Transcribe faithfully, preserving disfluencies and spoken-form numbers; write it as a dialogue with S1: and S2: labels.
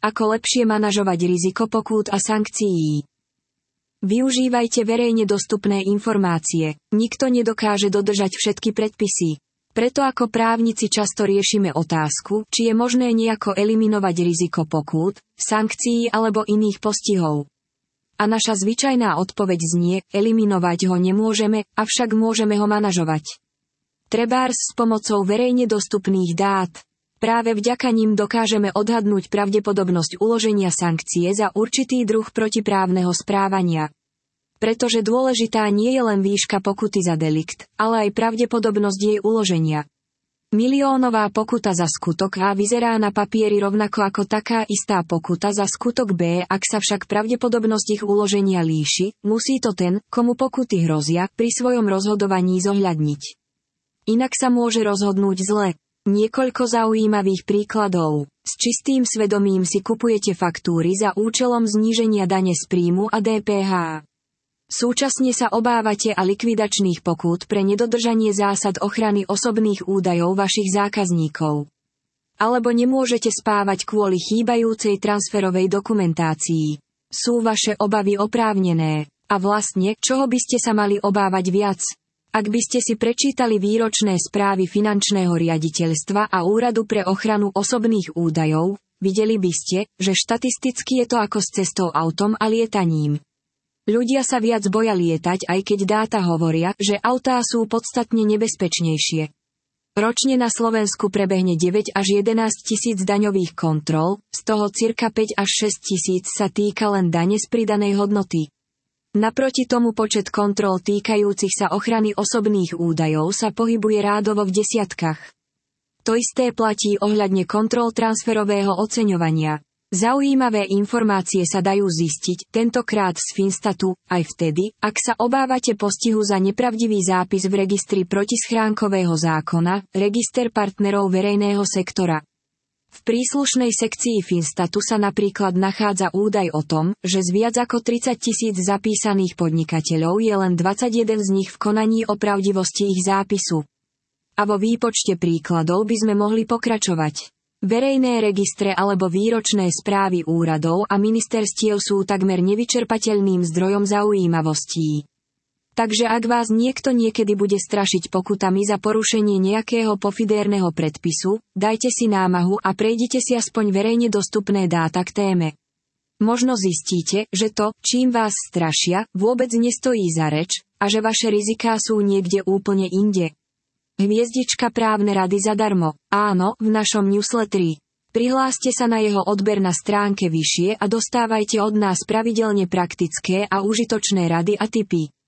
S1: Ako lepšie manažovať riziko pokút a sankcií. Využívajte verejne dostupné informácie. Nikto nedokáže dodržať všetky predpisy. Preto ako právnici často riešime otázku, či je možné nejako eliminovať riziko pokút, sankcií alebo iných postihov. A naša zvyčajná odpoveď znie, eliminovať ho nemôžeme, avšak môžeme ho manažovať. Trebárs s pomocou verejne dostupných dát. Práve vďaka nim dokážeme odhadnúť pravdepodobnosť uloženia sankcie za určitý druh protiprávneho správania. Pretože dôležitá nie je len výška pokuty za delikt, ale aj pravdepodobnosť jej uloženia. Miliónová pokuta za skutok A vyzerá na papieri rovnako ako taká istá pokuta za skutok B, ak sa však pravdepodobnosť ich uloženia líši, musí to ten, komu pokuty hrozia, pri svojom rozhodovaní zohľadniť. Inak sa môže rozhodnúť zle. Niekoľko zaujímavých príkladov. S čistým svedomím si kupujete faktúry za účelom zníženia dane z príjmu a dé pé há. Súčasne sa obávate a likvidačných pokút pre nedodržanie zásad ochrany osobných údajov vašich zákazníkov. Alebo nemôžete spávať kvôli chýbajúcej transferovej dokumentácii. Sú vaše obavy oprávnené? A vlastne, čoho by ste sa mali obávať viac? Ak by ste si prečítali výročné správy finančného riaditeľstva a Úradu pre ochranu osobných údajov, videli by ste, že štatisticky je to ako s cestou autom a lietaním. Ľudia sa viac boja lietať, aj keď dáta hovoria, že autá sú podstatne nebezpečnejšie. Ročne na Slovensku prebehne deväť až jedenásť tisíc daňových kontrol, z toho cirka päť až šesť tisíc sa týka len dane z pridanej hodnoty. Naproti tomu počet kontrol týkajúcich sa ochrany osobných údajov sa pohybuje rádovo v desiatkách. To isté platí ohľadne kontrol transferového oceňovania. Zaujímavé informácie sa dajú zistiť, tentokrát z Finstatu, aj vtedy, ak sa obávate postihu za nepravdivý zápis v registri protischránkového zákona, register partnerov verejného sektora. V príslušnej sekcii Finstatu sa napríklad nachádza údaj o tom, že z viac ako tridsať tisíc zapísaných podnikateľov je len dvadsaťjeden z nich v konaní o pravdivosti ich zápisu. A vo výpočte príkladov by sme mohli pokračovať. Verejné registre alebo výročné správy úradov a ministerstiev sú takmer nevyčerpateľným zdrojom zaujímavostí. Takže ak vás niekto niekedy bude strašiť pokutami za porušenie nejakého pofidérneho predpisu, dajte si námahu a prejdite si aspoň verejne dostupné dáta k téme. Možno zistíte, že to, čím vás strašia, vôbec nestojí za reč, a že vaše riziká sú niekde úplne inde. Hviezdička právne rady zadarmo. Áno, v našom newsletteri. Prihláste sa na jeho odber na stránke vyššie a dostávajte od nás pravidelne praktické a užitočné rady a tipy.